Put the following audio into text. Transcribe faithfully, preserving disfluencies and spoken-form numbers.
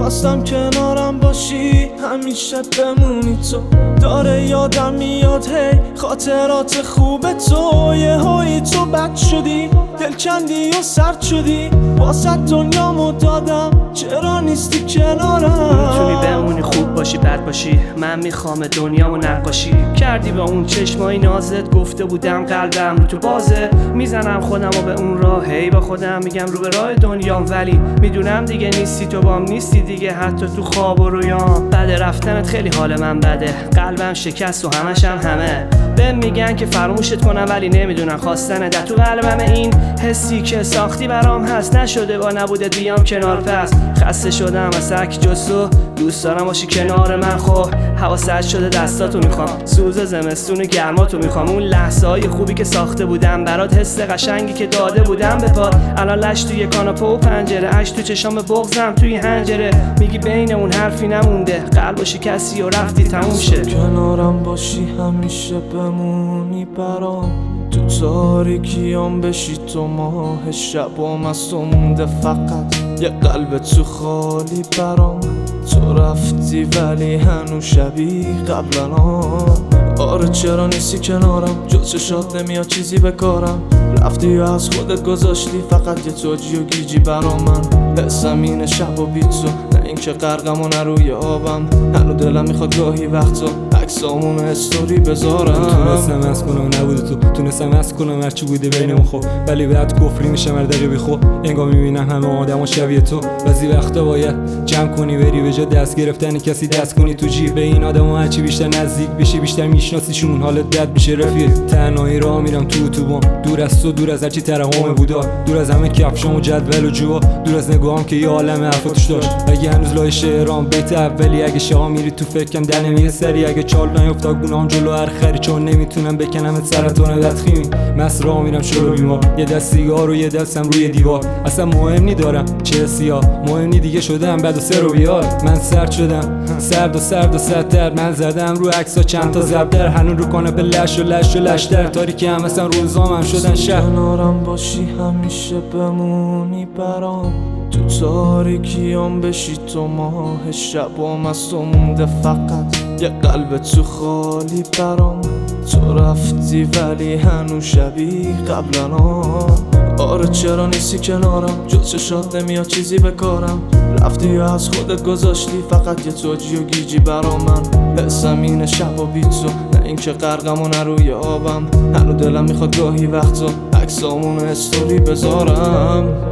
خواستم کنارم باشی همیشه بمونی تو. داره یادم میاد هی خاطرات خوب تو. یه هایی تو بد شدی دل کندی و سرد شدی واسه دنیامو دادم چرا نیستی کنارم. میتونی بمونی خوب باشی بد باشی من میخوام دنیامو نقاشی کردی با اون چشمای نازت. گفته بودم قلبم رو تو بازه میزنم خودمو به اون راه هی با خودم میگم رو به راه دنیام ولی میدونم دیگه نیستی تو بام نیستی دیگه حتی تو خواب و رویام. بعد رفتنت خیلی حال من بده قلبم شکست و همشم همه بهم میگن که فراموشت کنم ولی نمیدونم خواستن در تو قلبم این حسی که ساختی برام هست نشده با نبودت بیام کنار. پس خسته شدم از سک جستو دوست دارم باشی کنار من. خب هوا سرد شده دستاتو میخوام سوز زمستون گرماتو میخوام اون لحظه های خوبی که ساخته بودم برات حس قشنگی که داده بودم به پات. الان لش توی کاناپه و پنجره اش تو چشام بغضم توی هنجره میگی بین اون حرفی نمونده قلب و شکستی و رفتی تموم شه. کنارم باشی همیشه بمونی برام تو تاریکیام بشی تو ماه شبام از تو مونده فقط یه قلب تو خالی برام. تو رفتی ولی هنو شبیه قبلنا. آره چرا نیستی کنارم جز چشات نمیاد چیزی به کارم. رفتی و از خودت گذاشتی فقط یه توجی و گیجی برا من. حسم اینه شب و بی تو نه اینکه غرقم و نروی آبم. هنو دلم میخواد گاهی وقتا عکسامون استوری بذارم. تونستم از کنم نبوده تو تونستم از کنم هرچی بوده بینمون خب ولی بعد کفری میشه مردقی بی خب انگار میبینم همه آدم و شبیه تو. بعضی وقتا باید جمع کنی بری به جا دست گرفتن کسی دست کنی تو جیب این آدم و هرچی بیشتر نزدیک بشی بیشتر میشناسیشون حالت بد میشه رفیق. تنهایی راه میرم تو اتوبان دور از تو دور از هرچی ترحم بودا دور از همه کفشام و جدول و جوا دور از نگاهم که یه عالمه حرفاتش داشت. اگه هنوز لای شعرام بیت اولی اگه شاه میری تو فکرم دنم یه سری اگه چال نیفتاد گونام جلو هر خری چون نمیتونم بکنم سرطان بدخیمی مس راه میرم شروع بیمار یه دست سیگار و یه دستم روی دیوار اصلا مهم نی دارم چه سیاه مهم نی دیگه شدم بعد و سر و بیار. من سرد شدم سرد و سرد و سردتر من زدم رو عکسا چند تا زبدر هنون رو کاناپه لش و لش و لش در تاریکی هم مثلا روزام شدن شهر. کنارم باشی همیشه بمونی برام تو تاریکیام بشی تو ماه شبام از تو مونده فقط یه قلب تو خالی برام. تو رفتی ولی هنو شبیه قبلنا. آره چرا نیستی کنارم جز چشات نمیاد چیزی به کارم. رفتی و از خودت گذاشتی فقط یه توجی و گیجی برا من. حسم اینه شب و بی تو نه اینکه غرقم و نروی آبم. هنو دلم میخواد گاهی وقتا عکسامون استوری بذارم.